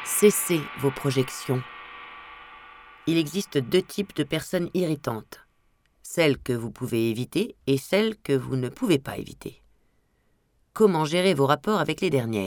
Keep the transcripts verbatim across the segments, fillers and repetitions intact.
Cessez vos projections. Il existe deux types de personnes irritantes. Celles que vous pouvez éviter et celles que vous ne pouvez pas éviter. Comment gérer vos rapports avec les dernières ?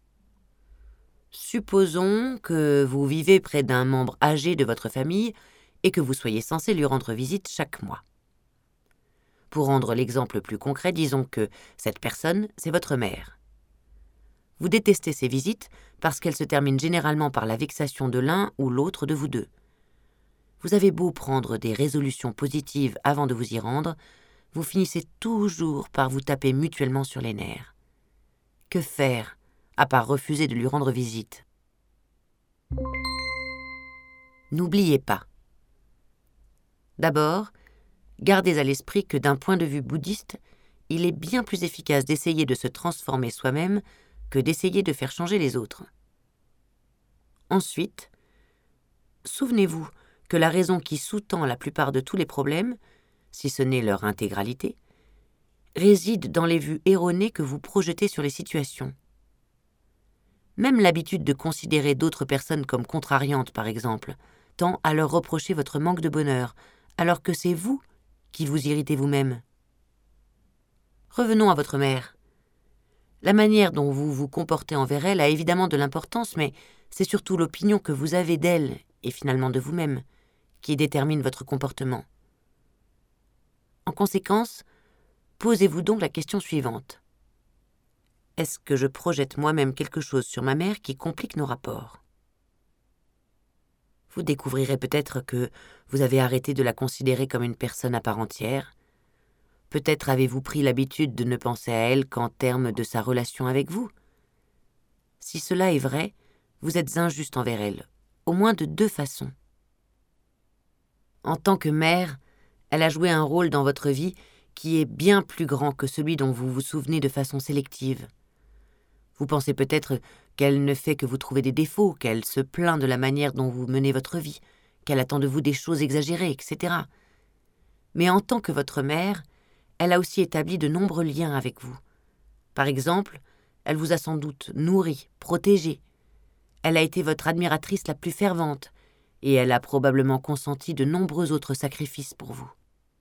Supposons que vous vivez près d'un membre âgé de votre famille et que vous soyez censé lui rendre visite chaque mois. Pour rendre l'exemple plus concret, disons que cette personne, c'est votre mère. Vous détestez ces visites parce qu'elles se terminent généralement par la vexation de l'un ou l'autre de vous deux. Vous avez beau prendre des résolutions positives avant de vous y rendre, vous finissez toujours par vous taper mutuellement sur les nerfs. Que faire, à part refuser de lui rendre visite ? N'oubliez pas. D'abord, gardez à l'esprit que d'un point de vue bouddhiste, il est bien plus efficace d'essayer de se transformer soi-même que d'essayer de faire changer les autres. Ensuite, souvenez-vous que la raison qui sous-tend la plupart de tous les problèmes, si ce n'est leur intégralité, réside dans les vues erronées que vous projetez sur les situations. Même l'habitude de considérer d'autres personnes comme contrariantes, par exemple, tend à leur reprocher votre manque de bonheur, alors que c'est vous qui vous irritez vous-même. Revenons à votre mère. La manière dont vous vous comportez envers elle a évidemment de l'importance, mais c'est surtout l'opinion que vous avez d'elle, et finalement de vous-même, qui détermine votre comportement. En conséquence, posez-vous donc la question suivante. Est-ce que je projette moi-même quelque chose sur ma mère qui complique nos rapports ? Vous découvrirez peut-être que vous avez arrêté de la considérer comme une personne à part entière. Peut-être avez-vous pris l'habitude de ne penser à elle qu'en termes de sa relation avec vous. Si cela est vrai, vous êtes injuste envers elle, au moins de deux façons. En tant que mère, elle a joué un rôle dans votre vie qui est bien plus grand que celui dont vous vous souvenez de façon sélective. Vous pensez peut-être qu'elle ne fait que vous trouver des défauts, qu'elle se plaint de la manière dont vous menez votre vie, qu'elle attend de vous des choses exagérées, et cetera. Mais en tant que votre mère, elle a aussi établi de nombreux liens avec vous. Par exemple, elle vous a sans doute nourri, protégé. Elle a été votre admiratrice la plus fervente, et elle a probablement consenti de nombreux autres sacrifices pour vous.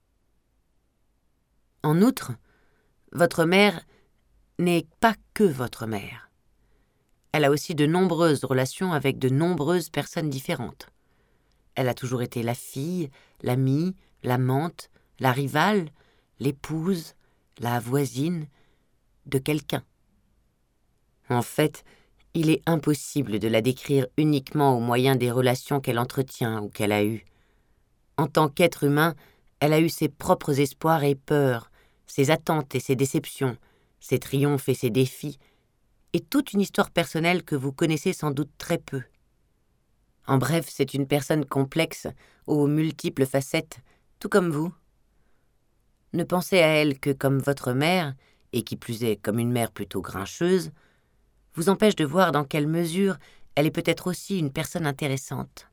En outre, votre mère n'est pas que votre mère. Elle a aussi de nombreuses relations avec de nombreuses personnes différentes. Elle a toujours été la fille, l'amie, l'amante, la rivale, l'épouse, la voisine de quelqu'un. En fait, il est impossible de la décrire uniquement au moyen des relations qu'elle entretient ou qu'elle a eues. En tant qu'être humain, elle a eu ses propres espoirs et peurs, ses attentes et ses déceptions, ses triomphes et ses défis, et toute une histoire personnelle que vous connaissez sans doute très peu. En bref, c'est une personne complexe, aux multiples facettes, tout comme vous. Ne pensez à elle que comme votre mère, et qui plus est comme une mère plutôt grincheuse, vous empêche de voir dans quelle mesure elle est peut-être aussi une personne intéressante.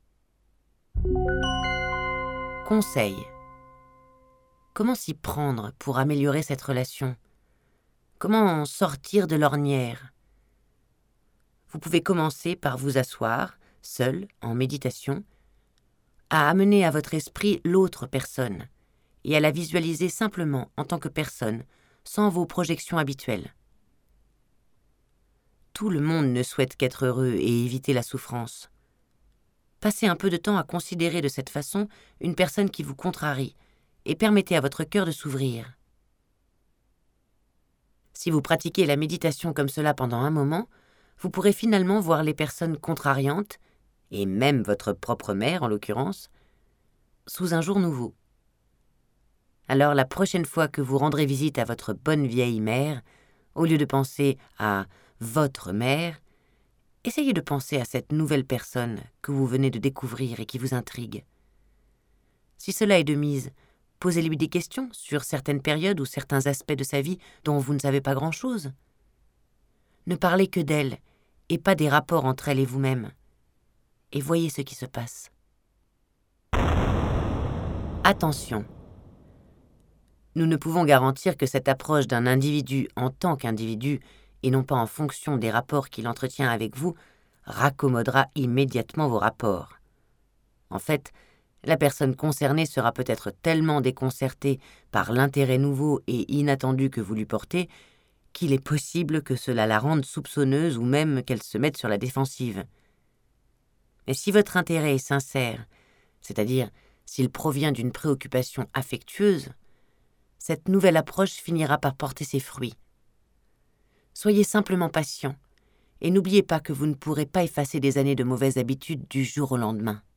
Conseil. Comment s'y prendre pour améliorer cette relation ? Comment en sortir de l'ornière ? Vous pouvez commencer par vous asseoir, seul, en méditation, à amener à votre esprit l'autre personne et à la visualiser simplement en tant que personne, sans vos projections habituelles. Tout le monde ne souhaite qu'être heureux et éviter la souffrance. Passez un peu de temps à considérer de cette façon une personne qui vous contrarie et permettez à votre cœur de s'ouvrir. Si vous pratiquez la méditation comme cela pendant un moment, vous pourrez finalement voir les personnes contrariantes, et même votre propre mère en l'occurrence, sous un jour nouveau. Alors la prochaine fois que vous rendrez visite à votre bonne vieille mère, au lieu de penser à votre mère, essayez de penser à cette nouvelle personne que vous venez de découvrir et qui vous intrigue. Si cela est de mise, posez-lui des questions sur certaines périodes ou certains aspects de sa vie dont vous ne savez pas grand-chose. Ne parlez que d'elle et pas des rapports entre elle et vous-même. Et voyez ce qui se passe. Attention. Nous ne pouvons garantir que cette approche d'un individu en tant qu'individu et non pas en fonction des rapports qu'il entretient avec vous raccommodera immédiatement vos rapports. En fait, la personne concernée sera peut-être tellement déconcertée par l'intérêt nouveau et inattendu que vous lui portez qu'il est possible que cela la rende soupçonneuse ou même qu'elle se mette sur la défensive. Mais si votre intérêt est sincère, c'est-à-dire s'il provient d'une préoccupation affectueuse, cette nouvelle approche finira par porter ses fruits. Soyez simplement patient et n'oubliez pas que vous ne pourrez pas effacer des années de mauvaises habitudes du jour au lendemain.